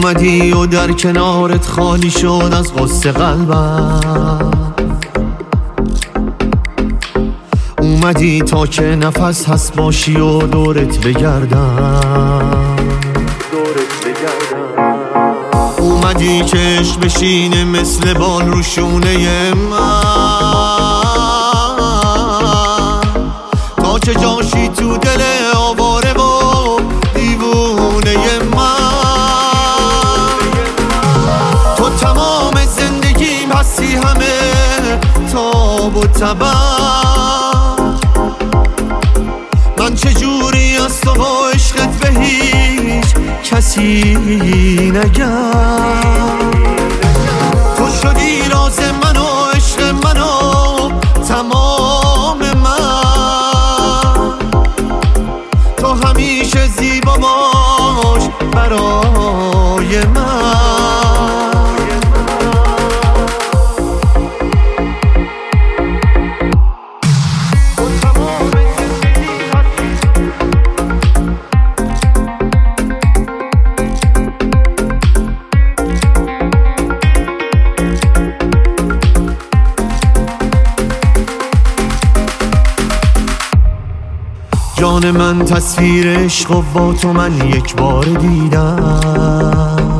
اومدی و در کنارت خالی شد از غصه قلبم. اومدی تا که نفس هست باشی و دورت بگردم. اومدی که عشق بشینه مثل بال رو شونه من، تا که جاشی تو دل آواره و دیوونه من. تو تمام زندگیم هستی، همه تاب و تبم. من چجوری از تو و عشقت به هیچ کسی نگم. تو شدی راز من و عشق من و تمام من. تو همیشه زیبا باش برای من. جان من تصویر عشق و با تو من یک بار دیدم.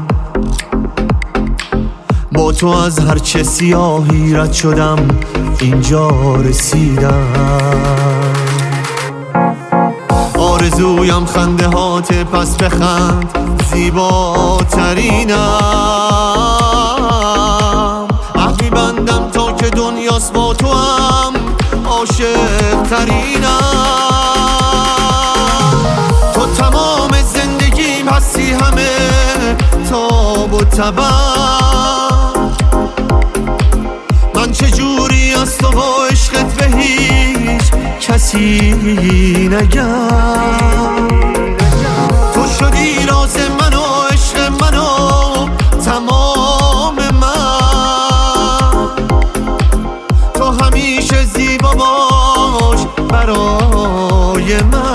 با تو از هر چه سیاهی رد شدم اینجا رسیدم. آرزویم خنده هات پس بخند زیباترینم. عهدی بندم تا که دنیاست با تو هم عاشق ترینم. تو تمام زندگیم هستی، همه تاب و تبم. من چجوری از تو و عشقت به هیچ کسی نگم. تو شدی راز من و عشق من و تمام من. تو همیشه زیبا باش برای من.